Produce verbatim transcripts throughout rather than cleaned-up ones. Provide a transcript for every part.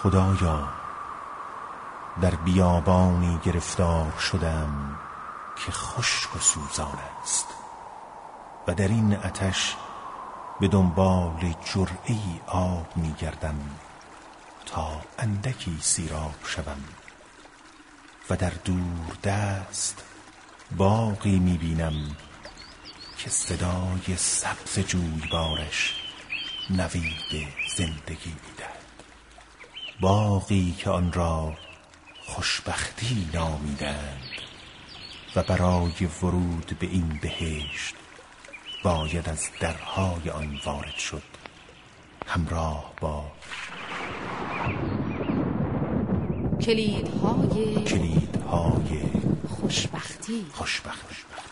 خدایا در بیابانی گرفتار شدم که خشک و سوزان است و در این آتش به دنبال جرعه‌ای آب می گردم تا اندکی سیراب شوم و در دور دست باغی می بینم که صدای سبز جویبارش نوید زندگی می دهد. باغی که آن را خوشبختی نامیدند و برای ورود به این بهشت باید از درهای آن وارد شد همراه با کلیدهای کلیدهای خوشبختی. خوشبختی.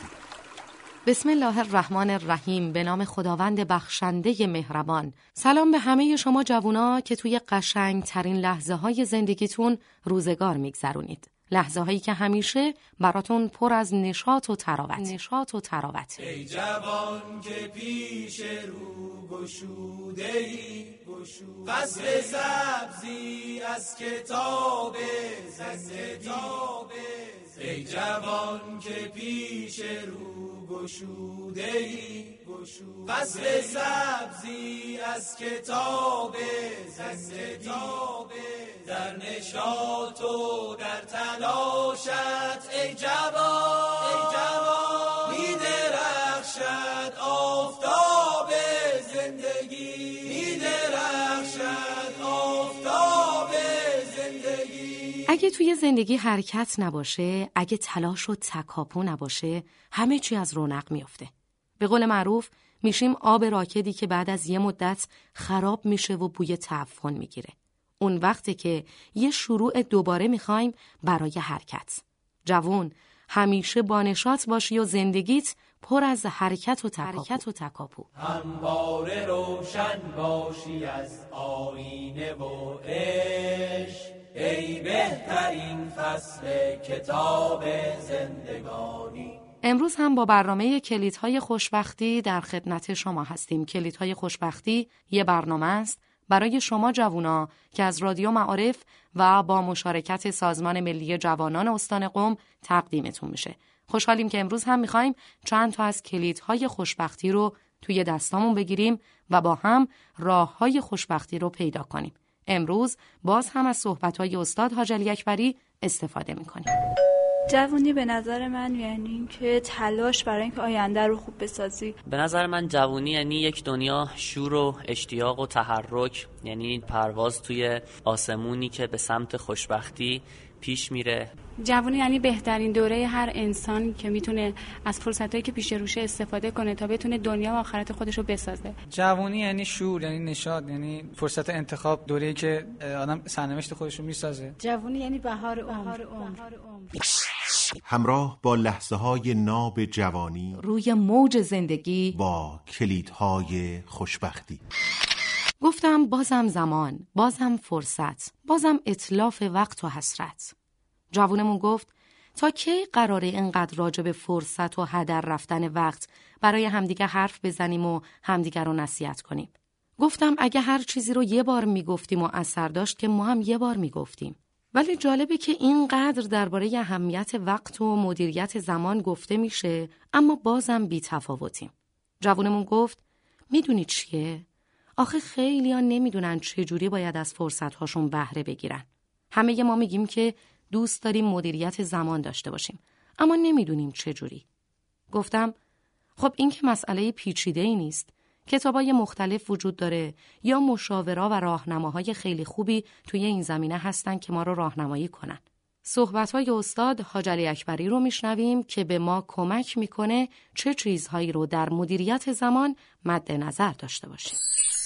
بسم الله الرحمن الرحیم. به نام خداوند بخشنده مهربان. سلام به همه شما جوونا که توی قشنگ ترین لحظه های زندگیتون روزگار میگذرونید. لحظه هایی که همیشه براتون پر از نشاط و تراوت. نشاط و تراوت. ای جوان که پیش رو گشوده ای، فصل سبزی از کتاب زندگی. ای جوان که پیش رو گشوده ای، فصل سبزی از کتاب زندگی. در نشاط و در تلاشت ای جوان، ای جوان می درخشد آفتاب زندگی، می درخشد آفتاب زندگی. اگه توی زندگی حرکت نباشه، اگه تلاش و تکاپو نباشه، همه چی از رونق میفته. به قول معروف میشیم آب راکدی که بعد از یه مدت خراب میشه و بوی تعفن میگیره. اون وقته که یه شروع دوباره میخوایم برای حرکت. جوون، همیشه با نشاط باشی و زندگیت پر از حرکت و تکاپو. و تکاپو. همواره روشن باشی از آینه و عشق، ای بهترین فصل کتاب زندگانی. امروز هم با برنامه کلیدهای خوشبختی در خدمت شما هستیم. کلیدهای خوشبختی یه برنامه است برای شما جوونا که از رادیو معارف و با مشارکت سازمان ملی جوانان استان قم تقدیمتون میشه. خوشحالیم که امروز هم میخوایم چند تا از کلیدهای خوشبختی رو توی دستامون بگیریم و با هم راههای خوشبختی رو پیدا کنیم. امروز باز هم از صحبت‌های استاد حاج علی اکبری استفاده میکنیم. جوونی به نظر من یعنی این که تلاش برای اینکه آینده رو خوب بسازی. به نظر من جوونی یعنی یک دنیا شور و اشتیاق و تحرک، یعنی پرواز توی آسمونی که به سمت خوشبختی پیش میره. جوونی یعنی بهترین دوره هر انسانی که میتونه از فرصتایی که پیش روشه استفاده کنه تا بتونه دنیا و آخرت خودش رو بسازه. جوونی یعنی شور، یعنی نشاط، یعنی فرصت انتخاب، دوره‌ای که آدم سرنوشت خودش رو میسازه. جوونی یعنی بهار عمر. همراه با لحظه های ناب جوانی روی موج زندگی با کلیدهای خوشبختی. گفتم بازم زمان، بازم فرصت، بازم اتلاف وقت و حسرت. جوونمون گفت تا کی قراره اینقدر راجع به فرصت و هدر رفتن وقت برای همدیگه حرف بزنیم و همدیگه رو نصیحت کنیم؟ گفتم اگه هر چیزی رو یه بار میگفتیم و اثر داشت که ما هم یه بار میگفتیم. ولی جالبه که اینقدر درباره اهمیت وقت و مدیریت زمان گفته میشه اما بازم بی تفاوتیم. جوونمون گفت میدونی چیه؟ آخه خیلی ها نمیدونن چجوری باید از فرصت‌هاشون بهره بگیرن. همه ما میگیم که دوست داریم مدیریت زمان داشته باشیم اما نمیدونیم چجوری. گفتم خب این که مسئله پیچیده‌ای نیست. کتابای مختلف وجود داره یا مشاورا و راهنماهای خیلی خوبی توی این زمینه هستن که ما رو راهنمایی کنن. صحبت‌های استاد حاج علی اکبری رو میشنویم که به ما کمک میکنه چه چیزهایی رو در مدیریت زمان مد نظر داشته باشیم.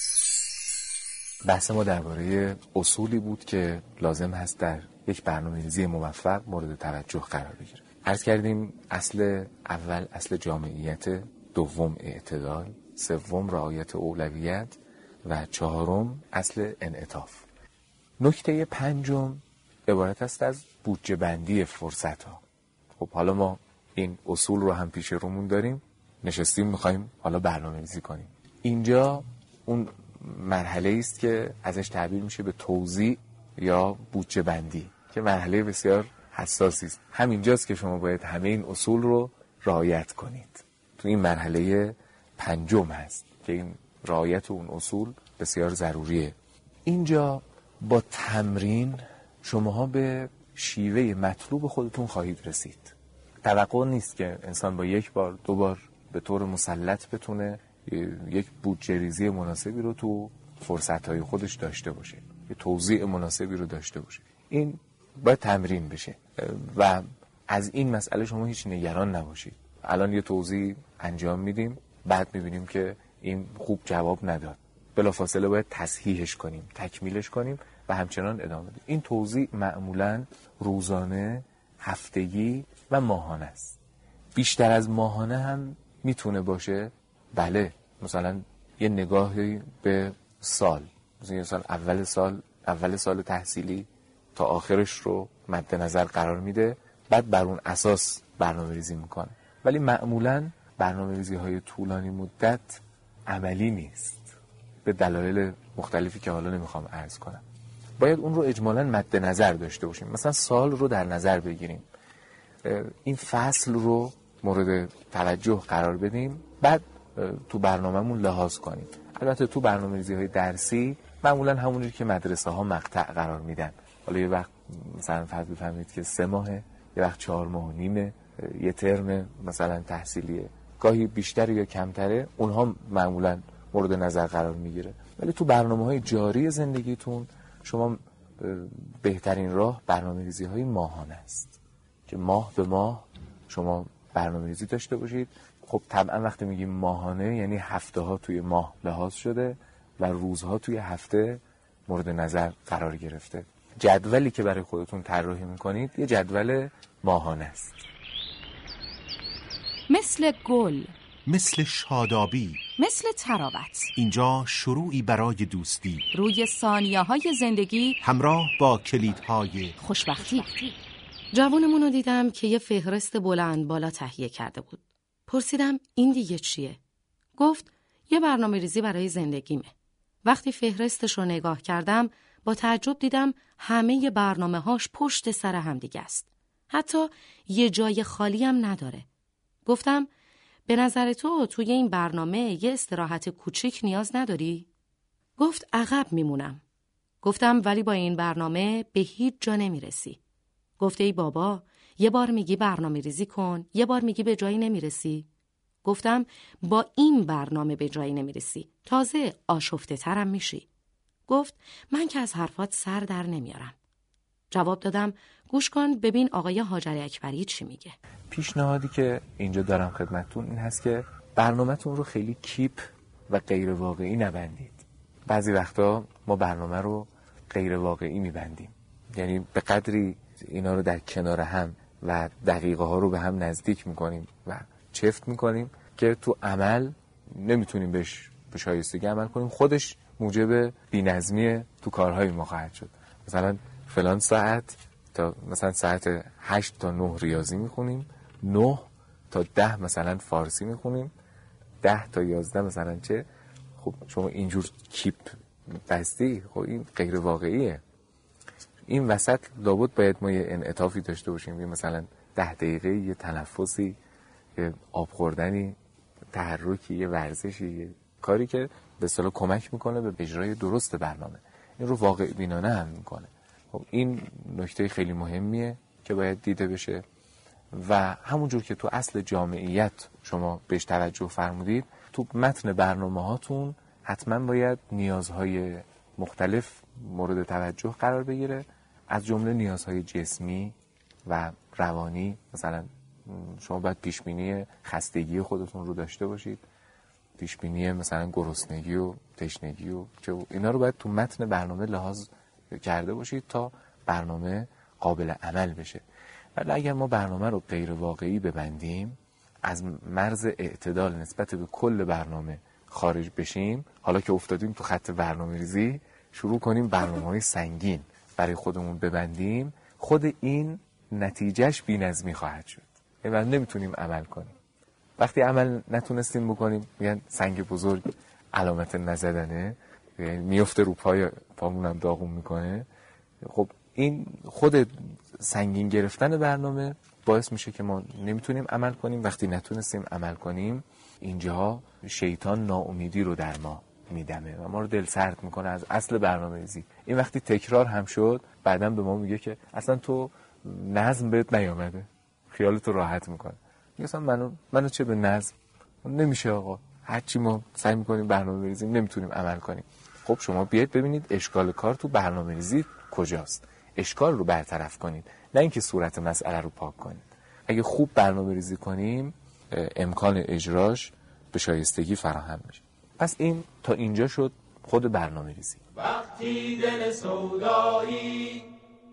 بحث ما درباره اصولی بود که لازم هست در یک برنامه‌ریزی موفق مورد توجه قرار بگیره. عرض کردیم اصل اول اصل جامعیت، دوم اعتدال، سوم رعایت اولویت و چهارم اصل انعطاف. نکته پنجم عبارت است از بودجه بندی فرصت ها. خب حالا ما این اصول رو هم پیش رومون داریم، نشستیم میخوایم حالا برنامه‌ریزی کنیم. اینجا اون مرحله است که ازش تعبیر میشه به توزیع یا بودجه بندی که مرحله بسیار حساسی است. همینجاست که شما باید همه این اصول رو رعایت کنید. تو این مرحله پنجم هست که این رعایت اون اصول بسیار ضروریه. اینجا با تمرین شماها به شیوه مطلوب خودتون خواهید رسید. توقع نیست که انسان با یک بار دو بار به طور مسلط بتونه یک بودجه ریزی مناسبی رو تو فرصت‌های خودش داشته باشه، یه توزیع مناسبی رو داشته باشه. این باید تمرین بشه و از این مسئله شما هیچ نگران نباشید. الان یه توزیع انجام میدیم، بعد میبینیم که این خوب جواب نداد، بلافاصله باید تصحیحش کنیم، تکمیلش کنیم و همچنان ادامه بدیم. این توزیع معمولاً روزانه، هفتگی و ماهانه است. بیشتر از ماهانه هم میتونه باشه. بله، مثلا یه نگاهی به سال، مثلا سال اول سال اول سال تحصیلی تا آخرش رو مد نظر قرار میده، بعد بر اون اساس برنامه ریزی میکنه. ولی معمولاً برنامه ریزی های طولانی مدت عملی نیست به دلایل مختلفی که حالا نمیخوام عرض کنم. باید اون رو اجمالاً مد نظر داشته باشیم. مثلا سال رو در نظر بگیریم، این فصل رو مورد توجه قرار بدیم، بعد تو برنامه‌مون لحاظ کنیم. البته تو برنامه‌ریزی های درسی معمولاً همونجوری که مدرسه ها مقطع قرار میدن، حالا یه وقت مثلا فرض بفرمایید که سه ماهه، یه وقت چهار ماه و نیمه، یه ترم مثلا تحصیلیه، گاهی بیشتر یا کمتره، اونها معمولاً مورد نظر قرار میگیره. ولی تو برنامه‌های جاری زندگیتون شما بهترین راه برنامه‌ریزی های ماهانه است که ماه به ماه شما برنامه‌ریزی داشته باشید. خب طبعا وقتی میگیم ماهانه یعنی هفته ها توی ماه لحاظ شده و روزها توی هفته مورد نظر قرار گرفته. جدولی که برای خودتون طراحی میکنید یه جدول ماهانه است. مثل گل، مثل شادابی، مثل تراوت، اینجا شروعی برای دوستی، روی ثانیه های زندگی همراه با کلیدهای خوشبختی. جوونمون رو دیدم که یه فهرست بلند بالا تهیه کرده بود. پرسیدم این دیگه چیه؟ گفت یه برنامه ریزی برای زندگیمه. وقتی فهرستش رو نگاه کردم با تعجب دیدم همه برنامه هاش پشت سر هم دیگه است. حتی یه جای خالی هم نداره. گفتم به نظر تو توی این برنامه یه استراحت کوچیک نیاز نداری؟ گفت عقب میمونم. گفتم ولی با این برنامه به هیچ جا نمیرسی. گفت ای بابا، یه بار میگی برنامه ریزی کن، یه بار میگی به جایی نمیرسی. گفتم با این برنامه به جایی نمیرسی، تازه آشفته ترم میشی. گفت من که از حرفات سر در نمیارم. جواب دادم گوش کن ببین آقای حاجری اکبری چی میگه. پیشنهادی که اینجا دارم خدمتتون این هست که برنامه‌تون رو خیلی کیپ و غیر واقعی نبندید. بعضی وقتا ما برنامه رو غیر واقعی میبندیم، یعنی به قدری اینا رو در کنار هم و دقیقه ها رو به هم نزدیک میکنیم و چفت میکنیم که تو عمل نمیتونیم بهش به شایستگی عمل کنیم. خودش موجب بی‌نظمی تو کارهای ما خواهد شد. مثلا فلان ساعت تا مثلا ساعت هشت تا نه ریاضی میخونیم، نه تا ده مثلا فارسی میخونیم، ده تا یازده مثلا چه. خب شما اینجور کیپ بستی، خب این غیر واقعیه. این وسط لابد باید ما یه انعطافی داشته باشیم، یه مثلا ده دقیقه یه تنفسی، یه آب خوردنی، تحرکی، یه ورزشی، یه کاری که به اصطلاح کمک میکنه به اجرای درست برنامه. این رو واقع بینانه هم میکنه. خب این نکته خیلی مهمیه که باید دیده بشه و همونجور که تو اصل جامعیت شما بهش توجه فرمودید، تو متن برنامه هاتون حتما باید نیازهای مختلف مورد توجه قرار بگیره، از جمله نیازهای جسمی و روانی. مثلا شما باید پیشبینی خستگی خودتون رو داشته باشید، پیشبینی مثلا گرسنگی و تشنگی و اینا رو باید تو متن برنامه لحاظ کرده باشید تا برنامه قابل عمل بشه. ولی اگر ما برنامه رو غیر واقعی ببندیم، از مرز اعتدال نسبت به کل برنامه خارج بشیم، حالا که افتادیم تو خط برنامه ریزی، شروع کنیم برنامه‌های سنگین برای خودمون ببندیم، خود این نتیجهش بی‌نظمی خواهد شد و نمیتونیم عمل کنیم. وقتی عمل نتونستیم بکنیم میگن سنگ بزرگ علامت نزدنه، یعنی میفته رو پای پامونم داغون میکنه. خب این خود سنگین گرفتن برنامه باعث میشه که ما نمیتونیم عمل کنیم. وقتی نتونستیم عمل کنیم اینجا شیطان ناامیدی رو در ما میدمه و ما رو دل سرد میکنه از اصل برنامه‌ریزی. این وقتی تکرار هم شد بعداً به ما میگه که اصلا تو نظم بهت نیامده، خیالتو راحت میکنه. میگه اصلا منو منو چه به نظم، نمیشه آقا، هرچی ما سعی میکنیم برنامه بریزیم نمیتونیم عمل کنیم. خب شما بیاید ببینید اشکال کار تو برنامه‌ریزی کجاست، اشکال رو برطرف کنید، نه اینکه صورت مسئله رو پاک کنید. اگه خوب برنامه‌ریزی کنیم امکان اجراش به شایستگی فراهم میشه. پس این تا اینجا شد خود برنامه‌ریزی. وقتی دل سودایی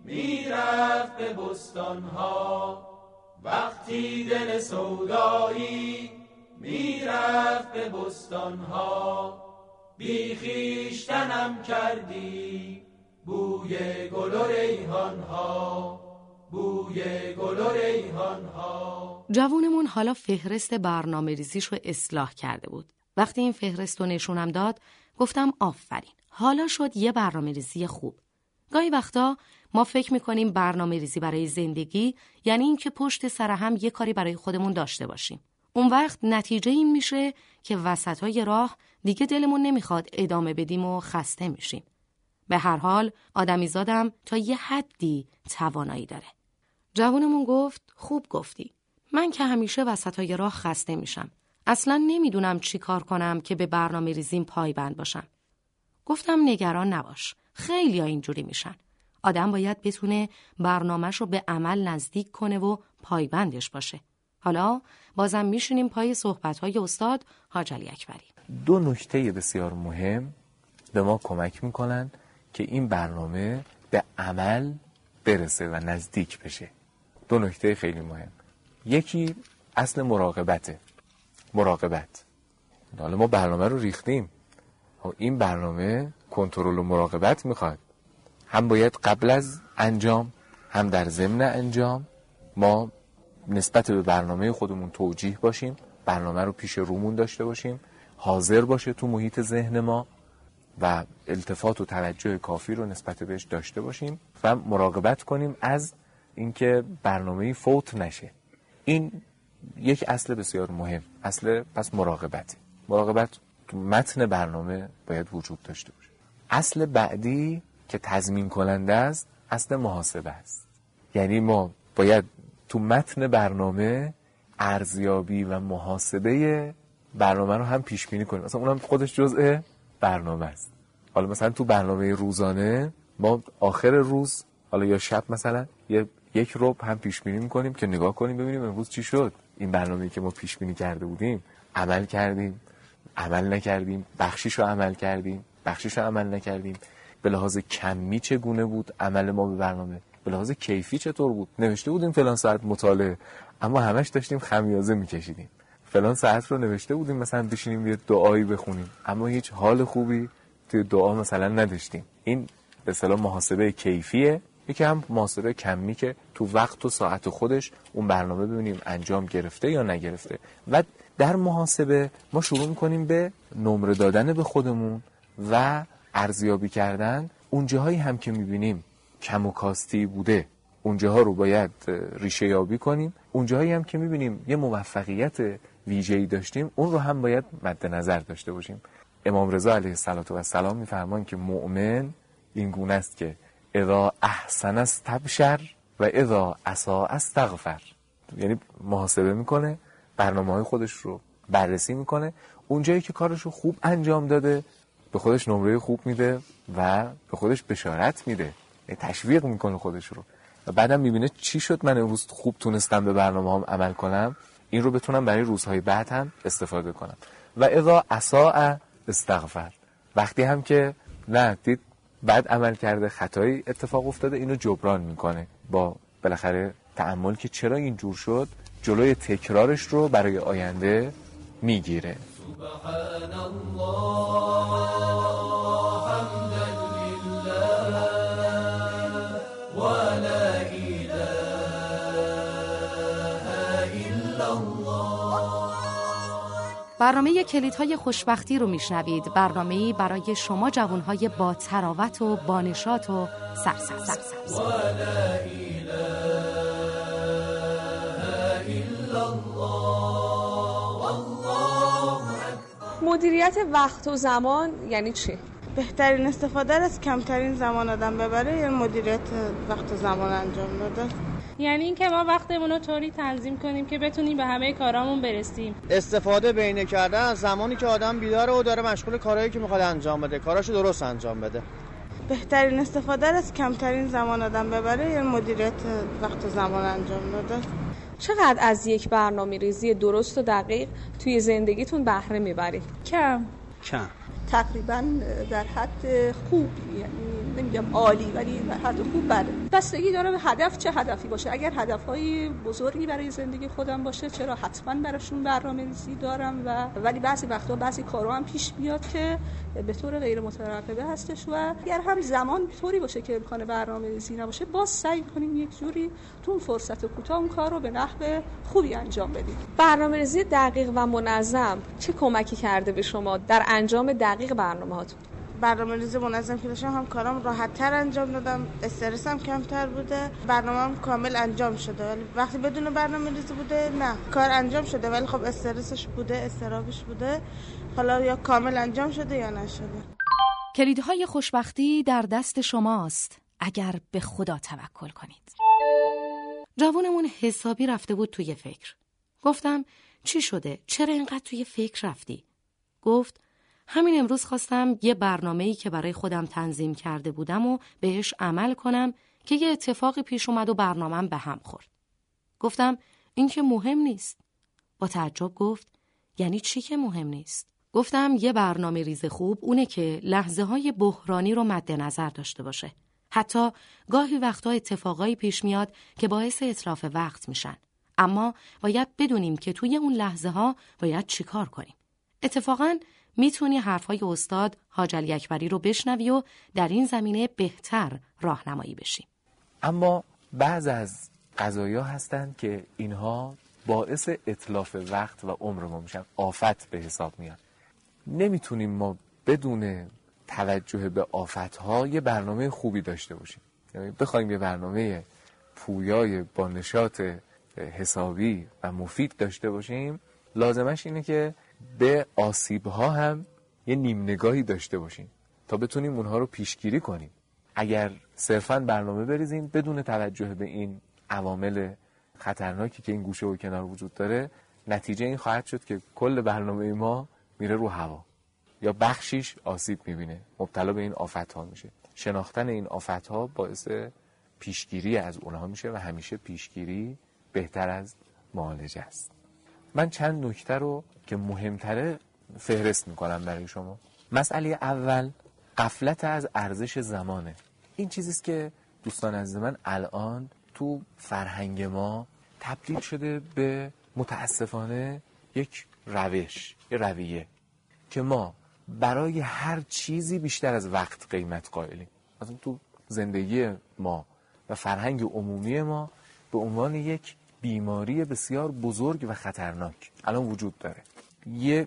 میرفت به بستانها، وقتی دل سودایی میرفت به بستانها، بی خویشتنم کردی بوی گل و ریحانها، بوی گل و ریحانها. جوونمون حالا فهرست برنامه ریزیشو اصلاح کرده بود. وقتی این فهرست رو نشونم داد گفتم آفرین، حالا شد یه برنامه ریزی خوب. گاهی وقتا ما فکر میکنیم برنامه ریزی برای زندگی یعنی این که پشت سر هم یه کاری برای خودمون داشته باشیم. اون وقت نتیجه این میشه که وسطای راه دیگه دلمون نمیخواد ادامه بدیم و خسته میشیم. به هر حال آدمیزادم تا یه حدی توانایی داره. جوونمون گفت خوب گفتی. من که همیشه وسطای راه خسته میشم. اصلا نمیدونم چی کار کنم که به برنامه ریزیم پایبند باشم. گفتم نگران نباش. خیلی ها اینجوری میشن. آدم باید بتونه برنامه‌ش رو به عمل نزدیک کنه و پایبندش باشه. حالا بازم میشینیم پای صحبت‌های استاد حاج علی اکبری. دو نکته بسیار مهم به ما کمک میکنن که این برنامه به عمل برسه و نزدیک بشه. دو نکته خیلی مهم. یکی اصل مراقبته. مراقبت. حالا ما برنامه رو ریختیم. این برنامه کنترل و مراقبت میخواد. هم باید قبل از انجام هم در ضمن انجام ما نسبت به برنامه خودمون توجیه باشیم، برنامه رو پیش رومون داشته باشیم، حاضر باشه تو محیط ذهن ما و التفات و توجه کافی رو نسبت بهش داشته باشیم و مراقبت کنیم از اینکه برنامه فوت نشه. این یک اصل بسیار مهم، اصل پس مراقبت. مراقبت تو متن برنامه باید وجود داشته باشه. اصل بعدی که تضمین کننده است اصل محاسبه است. یعنی ما باید تو متن برنامه ارزیابی و محاسبه برنامه رو هم پیش بینی کنیم. مثلا اونم خودش جزء برنامه است. حالا مثلا تو برنامه روزانه ما آخر روز حالا یا شب مثلا یه یک ربع هم پیش بینی می‌کنیم که نگاه کنیم ببینیم امروز چی شد. این برنامه‌ای که ما پیش بینی کرده بودیم عمل کردیم، عمل نکردیم، بخشیشو عمل کردیم، بخشیشو عمل نکردیم. به لحاظ کمی چگونه بود عمل ما به برنامه، به لحاظ کیفی چطور بود. نوشته بودیم فلان ساعت مطالعه اما همش داشتیم خمیازه میکشیدیم. فلان ساعت رو نوشته بودیم مثلا بشینیم یه دعایی بخونیم اما هیچ حال خوبی توی دعا مثلا نداشتیم. این به اصطلاح محاسبه کیفیه. یکی هم محاسبه کمی که تو وقت و ساعت خودش اون برنامه ببینیم انجام گرفته یا نگرفته. و در محاسبه ما شروع می‌کنیم به نمره دادن به خودمون و ارزیابی کردن. اون جاهایی هم که می‌بینیم کم و کاستی بوده اونجاها رو باید ریشه یابی کنیم. اون جاهایی هم که می‌بینیم یه موفقیت ویژه‌ای داشتیم اون رو هم باید مد نظر داشته باشیم. امام رضا علیه السلام می‌فرمان که مؤمن این گونه است که اذا احسن استبشر و اذا اساء استغفر. یعنی محاسبه میکنه، برنامه‌های خودش رو بررسی میکنه، اونجایی که کارش رو خوب انجام داده به خودش نمره خوب میده و به خودش بشارت میده، تشویق میکنه خودش رو و بعدم میبینه چی شد من امروز خوب تونستم به برنامه‌هام عمل کنم، این رو بتونم برای روزهای بعد هم استفاده کنم. و اذا اساء استغفر. وقتی هم که نه دید بعد عمل کرده خطایی اتفاق افتاده اینو جبران میکنه با بالاخره تأمل که چرا اینجور شد، جلوی تکرارش رو برای آینده میگیره. سبحان الله حمدا لله و لا اله الا الله. برنامه کلیدهای خوشبختی رو میشنوید. برنامه‌ای برای شما جوانهای با تراوت و با نشاط و سرسبز. مدیریت وقت و زمان یعنی چی؟ بهترین استفاده از کمترین زمان آدم ببره یا مدیریت وقت و زمان انجام داده. یعنی اینکه ما وقتمون رو طوری تنظیم کنیم که بتونیم به همه کارامون برسیم. استفاده بهینه کردن از زمانی که آدم بیداره و داره مشغول کارهایی که میخواد انجام بده، کاراشو درست انجام بده. بهترین استفاده از کمترین زمان آدم ببره یا مدیریت وقت و زمان انجام داده. چقدر از یک برنامه‌ریزی درست و دقیق توی زندگیتون بهره میبرید؟ کم. کم. تقریبا در حد خوب، یعنی نمیگم عالی ولی در حد خوب بره. بستگی داره به هدف چه هدفی باشه. اگر هدفهای بزرگی برای زندگی خودم باشه چرا حتما براشون برنامه‌ریزی دارم و ولی بعضی وقتا بعضی کارا هم پیش میاد که به طور غیر مترقبه هستش و اگر هم زمان طوری باشه که امکان برنامه‌ریزی نباشه باز سعی کنیم یک جوری تو اون فرصت کوتاه اون کار رو به نحو خوبی انجام بدیم. برنامه‌ریزی دقیق و منظم چه کمکی کرده به شما در انجام دقیق برنامه‌هاتون؟ برنامه‌ریزی منظم که داشتم هم کارام راحت‌تر انجام دادم، استرسم کمتر بوده، برنامه‌ام کامل انجام شده. ولی وقتی بدون برنامه‌ریزی بوده نه، کار انجام شده ولی خب استرسش بوده، استرابش بوده، حالا یا کامل انجام شده یا نشده. کلیدهای خوشبختی در دست شماست اگر به خدا توکل کنید. جوانمون حسابی رفته بود توی فکر. گفتم چی شده؟ چرا اینقدر توی فکر رفتی؟ گفت همین امروز خواستم یه برنامه‌ای که برای خودم تنظیم کرده بودم و بهش عمل کنم که یه اتفاقی پیش اومد و برنامه‌ام به هم خورد. گفتم این که مهم نیست. با تعجب گفت یعنی چی که مهم نیست؟ گفتم یه برنامه ریز خوب اونه که لحظه‌های بحرانی رو مد نظر داشته باشه. حتی گاهی وقتا اتفاقایی پیش میاد که باعث اتلاف وقت میشن. اما باید بدونیم که توی اون لحظه‌ها باید چیکار کنیم. اتفاقاً میتونی حرفای استاد حاج علی اکبری رو بشنوی و در این زمینه بهتر راهنمایی بشی. اما بعض از قضایا هستند که اینها باعث اتلاف وقت و عمر ما میشن، آفت به حساب میاد. نمیتونیم ما بدون توجه به آفت‌ها یه برنامه خوبی داشته باشیم. یعنی بخوایم یه برنامه پویای با نشاط حسابی و مفید داشته باشیم، لازمش اینه که به آسیب‌ها هم یه نیم نگاهی داشته باشیم تا بتونیم اونها رو پیشگیری کنیم. اگر صرفاً برنامه بریزیم بدون توجه به این عوامل خطرناکی که این گوشه و کنار وجود داره، نتیجه این خواهد شد که کل برنامه ما میره رو هوا یا بخشیش آسیب میبینه، مبتلا به این آفت‌ها میشه. شناختن این آفت‌ها باعث پیشگیری از اونها میشه و همیشه پیشگیری بهتر از معالجه است. من چند نکته رو که مهمتره فهرست میکنم برای شما. مسئله اول غفلت از ارزش زمانه. این چیزیست که دوستان عزیز من الان تو فرهنگ ما تبدیل شده به متاسفانه یک روش، یک رویه که ما برای هر چیزی بیشتر از وقت قیمت قائلیم. مثلا تو زندگی ما و فرهنگ عمومی ما به عنوان یک بیماری بسیار بزرگ و خطرناک الان وجود داره. یه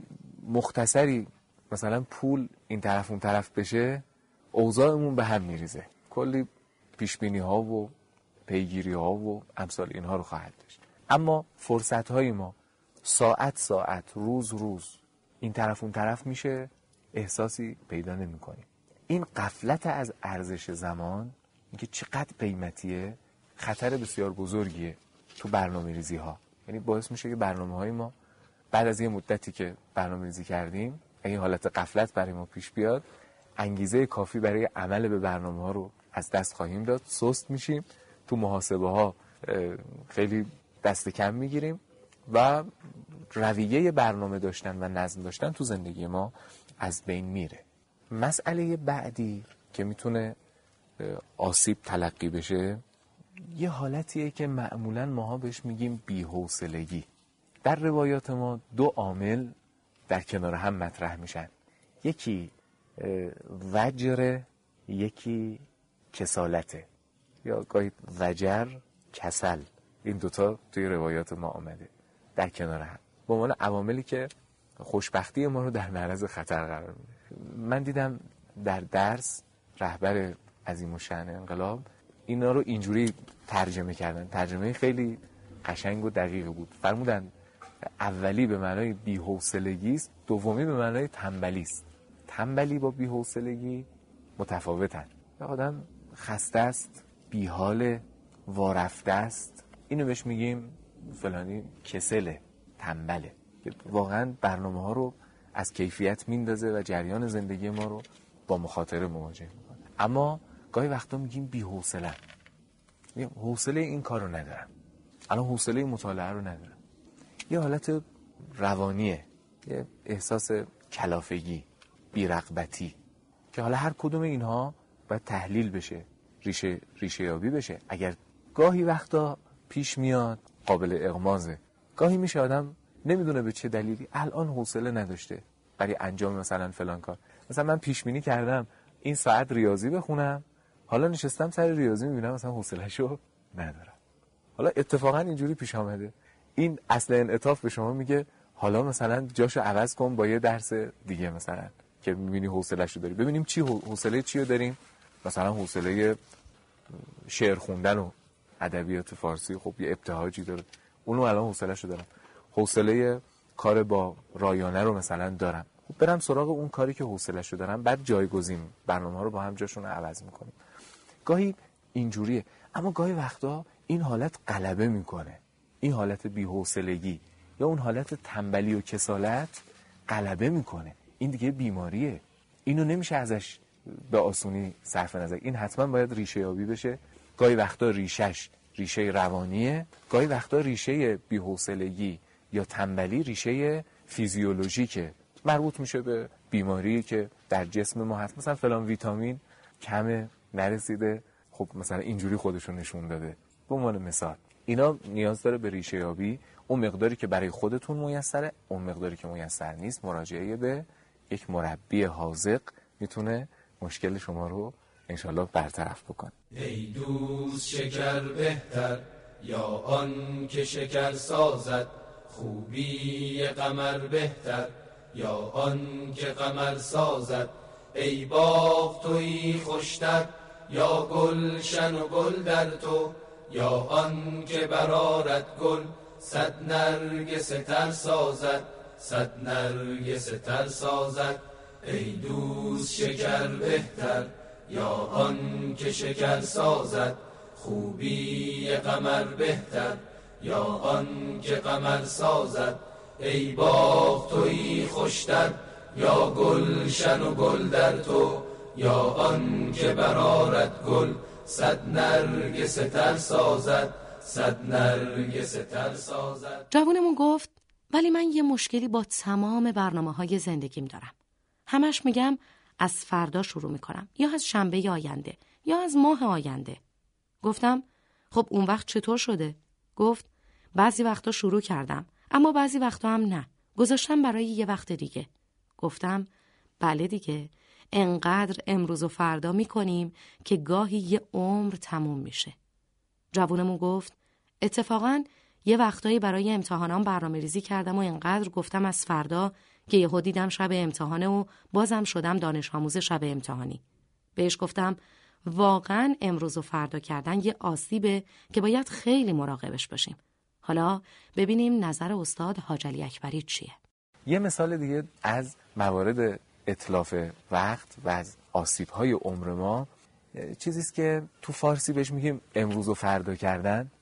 مختصری مثلا پول این طرف اون طرف بشه، اوضاعمون به هم میریزه. کلی پیشبینی ها و پیگیری ها و امثال اینها رو خواهد داشت. اما فرصت های ما ساعت ساعت، روز روز این طرف اون طرف میشه، احساسی پیدا نمی کنیم. این غفلت از ارزش زمان، اینکه چقدر قیمتیه، خطر بسیار بزرگیه تو برنامه ریزی ها. یعنی باعث میشه که برنامه های ما بعد از یه مدتی که برنامه ریزی کردیم، اگه حالت غفلت برای ما پیش بیاد، انگیزه کافی برای عمل به برنامه ها رو از دست خواهیم داد، سست میشیم، تو محاسبه ها خیلی دست کم میگیریم و رویه برنامه داشتن و نظم داشتن تو زندگی ما از بین میره. مسئله بعدی که میتونه آسیب تلقی بشه یه حالتیه که معمولاً ماها بهش میگیم بی‌حوصلگی. در روایات ما دو عامل در کنار هم مطرح میشن، یکی وجر، یکی کسالته، یا گاهی وجر، کسل. این دوتا توی روایات ما آمده در کنار هم به عنوان عواملی که خوشبختی ما رو در معرض خطر قرار میده. من دیدم در درس رهبر عظیم الشأن انقلاب اینا رو اینجوری ترجمه کردن، ترجمه خیلی قشنگ و دقیق بود. فرمودن اولی به معنای بی‌حوصلگی است، دومی به معنای تنبلی است. تنبلی با بی‌حوصلگی متفاوتن. آدم خسته است، بی‌حاله، وارفته است، اینو بهش میگیم فلانی کسله، تنبله. واقعا برنامه ها رو از کیفیت میندازه و جریان زندگی ما رو با مخاطره مواجه میکنه. اما گاهی وقتا میگیم بی‌حوصله، میگم حوصله این کارو ندارم، الان حوصله مطالعه رو ندارم. یه حالت روانیه، یه احساس کلافگی، بی‌رغبتی که حالا هر کدوم اینها باید تحلیل بشه، ریشه ریشه یابی بشه. اگر گاهی وقتا پیش میاد قابل اغمازه، گاهی میشه آدم نمیدونه به چه دلیلی الان حوصله نداشته برای انجام مثلا فلان کار. مثلا من پیش بینی کردم این ساعت ریاضی بخونم، حالا نشستم سر ریاضی میبینم مثلا حوصله‌شو ندارم. حالا اتفاقا اینجوری پیش آمده. این اصل انعطاف به شما میگه حالا مثلا جاشو عوض کن با یه درس دیگه مثلا که میبینی حوصله‌شو داری. ببینیم چی حوصله چی رو داریم. مثلا حوصله شعر خوندن و ادبیات فارسی خب یه ابتهاجی داره، اونو الان حوصله‌شو دارم. حوصله کار با رایانه رو مثلا دارم، خب برم سراغ اون کاری که حوصله‌شو دارم، بعد جایگزین برنامه‌ها رو با هم جاشون عوض می‌کنیم. گاهی اینجوریه، اما گاهی وقتا این حالت غلبه میکنه، این حالت بی‌حوصلگی یا اون حالت تنبلی و کسالت غلبه میکنه. این دیگه بیماریه، اینو نمیشه ازش به آسونی صرف نظر. این حتما باید ریشه یابی بشه. گاهی وقتا ریشش ریشه روانیه، گاهی وقتا ریشه بی‌حوصلگی یا تنبلی ریشه فیزیولوژیکه، مربوط میشه به بیماری که در جسم ما هست. مثلا فلان ویتامین کمه، نرسیده، خب مثلا اینجوری خودشون نشون داده. به عنوان مثال اینا نیاز داره به ریشه یابی. اون مقداری که برای خودتون میسره، اون مقداری که میسر نیست، مراجعه به یک مربی حاذق میتونه مشکل شما رو انشالله برطرف بکنه. ای دوست شکر بهتر یا آن که شکر سازد، خوبی قمر بهتر یا آن که قمر سازد. ای باغ تویی خوشتر یا گلشن و گل در تو، یا آن که برآرد گل صد نرگس تر سازد، صد نرگس تر سازد. ای دوست شکر بهتر یا آن که شکر سازد، خوبی قمر بهتر یا آن که قمر سازد. ای باغ تویی خوشتر یا گلشن و گل در تو، یا آن که برآرد گل صد نرگس تر سازد، صد نرگس تر سازد. جوونمون گفت ولی من یه مشکلی با تمام برنامه‌های زندگیم دارم. همش میگم از فردا شروع میکنم، یا از شنبه آینده، یا از ماه آینده. گفتم خب اون وقت چطور شده؟ گفت بعضی وقتا شروع کردم، اما بعضی وقتا هم نه، گذاشتم برای یه وقت دیگه. گفتم بله دیگه، انقدر امروز و فردا میکنیم که گاهی یه عمر تموم میشه. جوونمون گفت اتفاقاً یه وقتایی برای امتحانام برنامه ریزی کردم و انقدر گفتم از فردا که یهو دیدم شب امتحانه و بازم شدم دانش آموز شب امتحانی. بهش گفتم واقعاً امروز و فردا کردن یه آسیبه که باید خیلی مراقبش باشیم. حالا ببینیم نظر استاد حاج علی اکبری چیه. یه مثال دیگه از موارد اتلاف وقت و از آسیب‌های عمر ما چیزیست که تو فارسی بهش میگیم امروز و فردا کردن،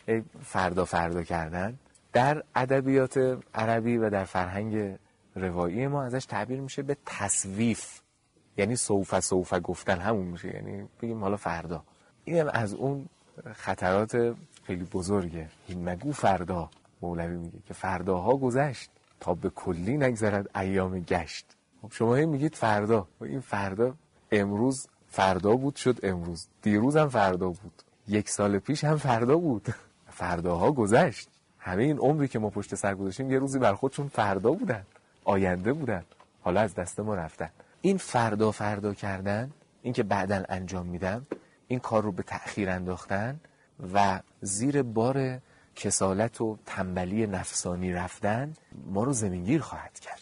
فردا فردا کردن. در ادبیات عربی و در فرهنگ روایی ما ازش تعبیر میشه به تسویف، یعنی سوف سوف گفتن همون میشه، یعنی بگیم حالا فردا. اینم از اون خطرات خیلی بزرگه. این مگو فردا، مولوی میگه که فرداها گذشت تا به کلی نگذرد ایام گشت. خب شما هی میگید فردا، و این فردا امروز فردا بود شد امروز، دیروز هم فردا بود، یک سال پیش هم فردا بود، فرداها گذشت. همه این عمری که ما پشت سر گذاشتیم یه روزی بر خودشون فردا بودن، آینده بودن، حالا از دست ما رفتن. این فردا فردا کردن، این که بعداً انجام میدم، این کار رو به تأخیر انداختن و زیر بار کسالت و تنبلی نفسانی رفتن ما رو زمینگیر خواهد کرد.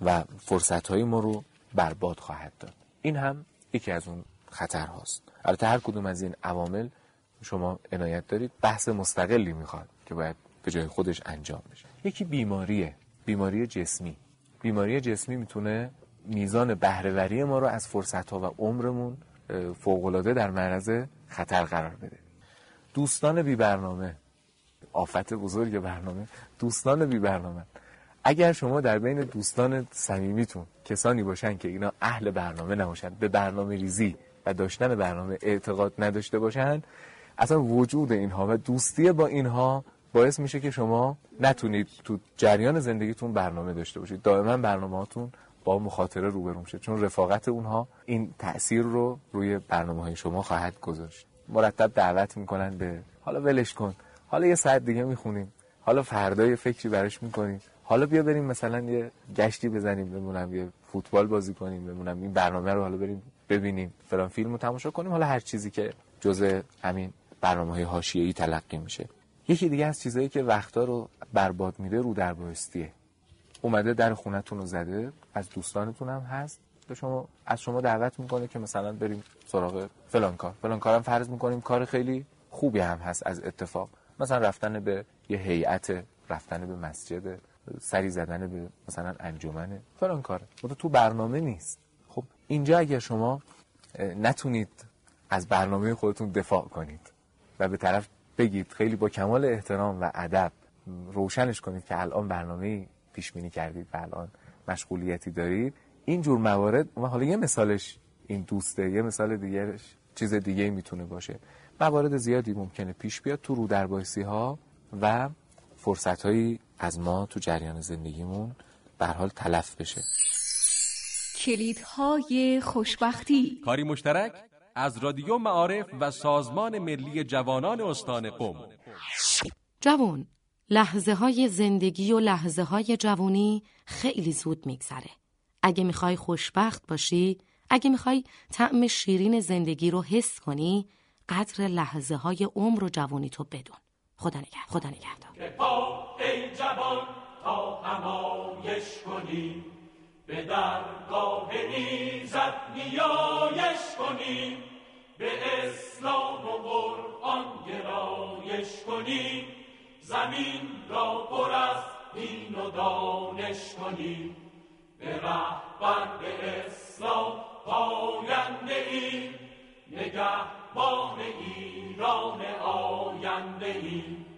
و فرصت‌های ما رو برباد خواهد داد. این هم یکی از اون خطرهاست. البته هر کدوم از این عوامل شما عنایت دارید، بحث مستقلی میخواد که باید به جای خودش انجام بشه. یکی بیماریه، بیماری جسمی. بیماری جسمی میتونه میزان بهره‌وری ما رو از فرصت‌ها و عمرمون فوق‌العاده در معرض خطر قرار بده. دوستان بی برنامه، آفت بزرگ برنامه، دوستان بی برنامه. اگر شما در بین دوستان صمیمیتون کسانی باشن که اینا اهل برنامه نباشن، به برنامه ریزی و داشتن برنامه اعتقاد نداشته باشن، اصلا وجود اینها و دوستی با اینها باعث میشه که شما نتونید تو جریان زندگیتون برنامه داشته باشید. دائما برنامه‌هاتون با مخاطره روبرو میشه، چون رفاقت اونها این تأثیر رو روی برنامه‌های شما خواهد گذاشت. مرتب دعوت میکنن به حالا ولش کن، حالا یه ساعت دیگه میخونیم، حالا فردا یه فکری براش میکنیم، حالا بیا بریم مثلا یه گشتی بزنیم، بمونم یه فوتبال بازی کنیم، بمونم این برنامه رو حالا بریم ببینیم، فلان فیلمو تماشا کنیم، حالا هر چیزی که جزء همین برنامه‌های حاشیه‌ای تلقی میشه. یکی دیگه از چیزایی که وقتا رو برباد میده رو در بایستیه. اومده در خونتون رو زده، از دوستانتون هم هست، به شما از شما دعوت میکنه که مثلا بریم سراغ فلان کار. فلان کارم فرض میکنیم کار خیلی خوبی هم هست از اتفاق، مثلا رفتن به یه هیئت، رفتن به مسجد، سری زدن به مثلا انجمن، فلان کاره. اون تو برنامه نیست. خب اینجا اگر شما نتونید از برنامه خودتون دفاع کنید و به طرف بگید خیلی با کمال احترام و ادب روشنش کنید که الان برنامه‌ای پیش بینی کردید و الان مشغولیتی دارید، این جور موارد، و حالا یه مثالش این دوسته، یه مثال دیگرش چیز دیگه میتونه باشه، موارد زیادی ممکنه پیش بیاد تو رو دربایسی ها و فرصت هایی از ما تو جریان زندگیمون به هر حال تلف بشه. کلیدهای خوشبختی، کاری مشترک از رادیو معارف و سازمان ملی جوانان استان قم. جوان، لحظه های زندگی و لحظه های جوانی خیلی زود میگذره. اگه میخوای خوشبخت باشی، اگه میخوای طعم شیرین زندگی رو حس کنی، قدر لحظه های عمر و جوانی تو بدون. خدا نگهدار. خدا نگهدار. که پا ای جوان تا همایش کنی، به درگاه ایزد نیایش کنی، به اسلام و قرآن گرایش کنی، زمین را پر از دین و دانش کنی، به رهبر به اسلام پاینده ای، نگهبان ایران آینده ای.